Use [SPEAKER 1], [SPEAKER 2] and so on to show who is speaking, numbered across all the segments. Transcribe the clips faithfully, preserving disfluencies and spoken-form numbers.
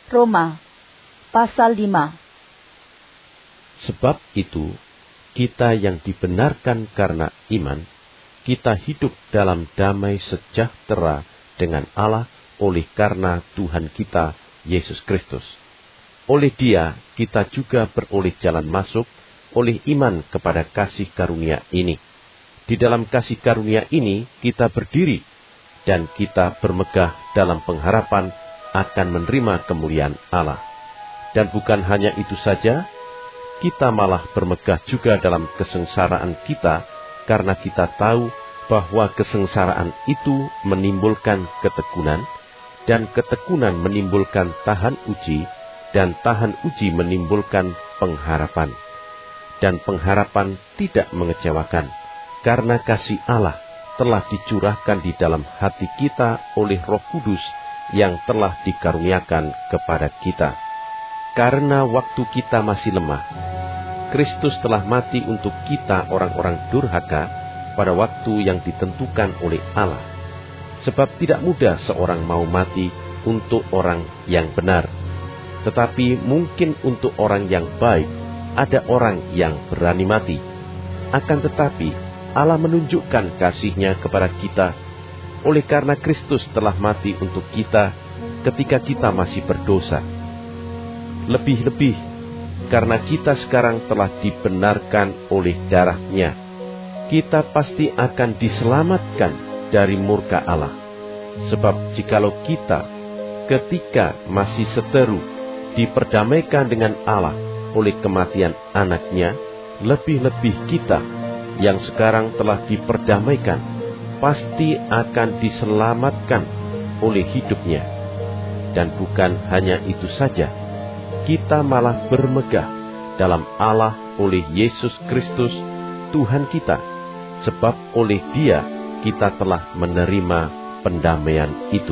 [SPEAKER 1] Roma pasal lima.
[SPEAKER 2] Sebab itu, kita yang dibenarkan karena iman, kita hidup dalam damai sejahtera dengan Allah oleh karena Tuhan kita, Yesus Kristus. Oleh Dia, kita juga beroleh jalan masuk oleh iman kepada kasih karunia ini. Di dalam kasih karunia ini, kita berdiri, dan kita bermegah dalam pengharapan akan menerima kemuliaan Allah. Dan bukan hanya itu saja, kita malah bermegah juga dalam kesengsaraan kita, karena kita tahu bahwa kesengsaraan itu menimbulkan ketekunan, dan ketekunan menimbulkan tahan uji, dan tahan uji menimbulkan pengharapan. Dan pengharapan tidak mengecewakan, karena kasih Allah telah dicurahkan di dalam hati kita oleh Roh Kudus yang telah dikaruniakan kepada kita. Karena waktu kita masih lemah, Kristus telah mati untuk kita orang-orang durhaka pada waktu yang ditentukan oleh Allah. Sebab tidak mudah seorang mau mati untuk orang yang benar. Tetapi mungkin untuk orang yang baik, ada orang yang berani mati. Akan tetapi, Allah menunjukkan kasih-Nya kepada kita, oleh karena Kristus telah mati untuk kita ketika kita masih berdosa. Lebih-lebih, karena kita sekarang telah dibenarkan oleh darah-Nya, kita pasti akan diselamatkan dari murka Allah. Sebab jikalau kita ketika masih seteru diperdamaikan dengan Allah oleh kematian anak-Nya, lebih-lebih kita yang sekarang telah diperdamaikan pasti akan diselamatkan oleh hidup-Nya. Dan bukan hanya itu saja, kita malah bermegah dalam Allah oleh Yesus Kristus Tuhan kita, sebab oleh Dia kita telah menerima pendamaian itu.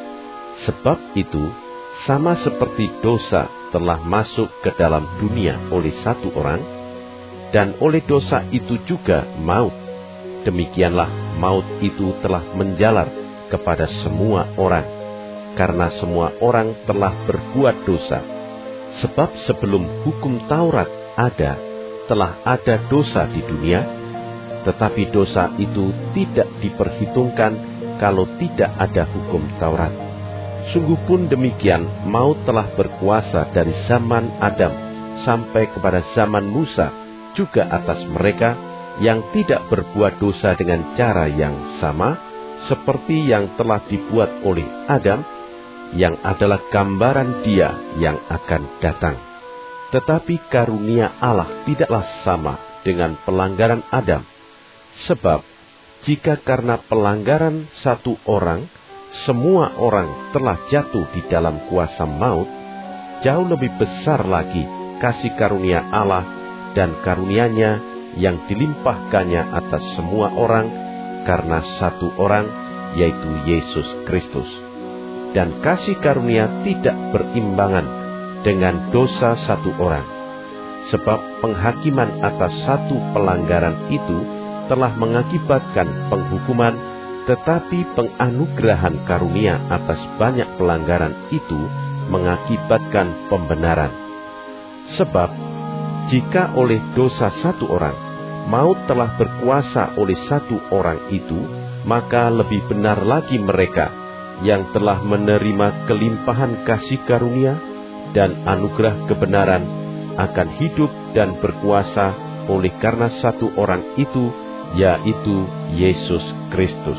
[SPEAKER 2] Sebab itu, sama seperti dosa telah masuk ke dalam dunia oleh satu orang, dan oleh dosa itu juga maut, demikianlah maut itu telah menjalar kepada semua orang, karena semua orang telah berbuat dosa. Sebab sebelum hukum Taurat ada, telah ada dosa di dunia, tetapi dosa itu tidak diperhitungkan kalau tidak ada hukum Taurat. Sungguh pun demikian, maut telah berkuasa dari zaman Adam sampai kepada zaman Musa, juga atas mereka yang tidak berbuat dosa dengan cara yang sama, seperti yang telah dibuat oleh Adam, yang adalah gambaran Dia yang akan datang. Tetapi karunia Allah tidaklah sama dengan pelanggaran Adam. Sebab, jika karena pelanggaran satu orang, semua orang telah jatuh di dalam kuasa maut, jauh lebih besar lagi kasih karunia Allah dan karunia-Nya yang dilimpahkannya atas semua orang karena satu orang, yaitu Yesus Kristus. Dan kasih karunia tidak berimbangan dengan dosa satu orang. Sebab penghakiman atas satu pelanggaran itu telah mengakibatkan penghukuman, tetapi penganugerahan karunia atas banyak pelanggaran itu mengakibatkan pembenaran. Sebab, jika oleh dosa satu orang, maut telah berkuasa oleh satu orang itu, maka lebih benar lagi mereka yang telah menerima kelimpahan kasih karunia dan anugerah kebenaran akan hidup dan berkuasa oleh karena satu orang itu, yaitu Yesus Kristus.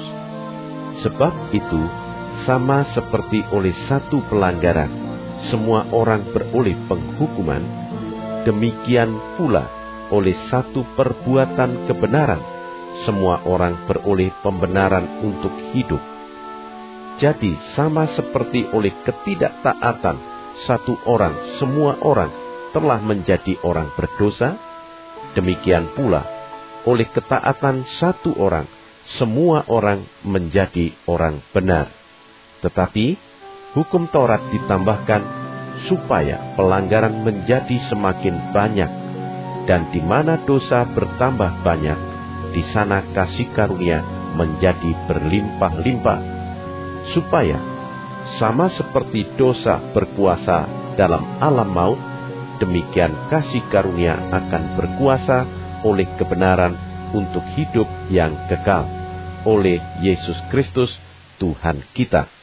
[SPEAKER 2] Sebab itu, sama seperti oleh satu pelanggaran, semua orang beroleh penghukuman, demikian pula oleh satu perbuatan kebenaran, semua orang beroleh pembenaran untuk hidup. Jadi sama seperti oleh ketidaktaatan satu orang, semua orang telah menjadi orang berdosa, demikian pula oleh ketaatan satu orang, semua orang menjadi orang benar. Tetapi hukum Taurat ditambahkan supaya pelanggaran menjadi semakin banyak, dan di mana dosa bertambah banyak, di sana kasih karunia menjadi berlimpah-limpah, supaya Sama seperti dosa berkuasa dalam alam maut, demikian kasih karunia akan berkuasa oleh kebenaran untuk hidup yang kekal oleh Yesus Kristus Tuhan kita.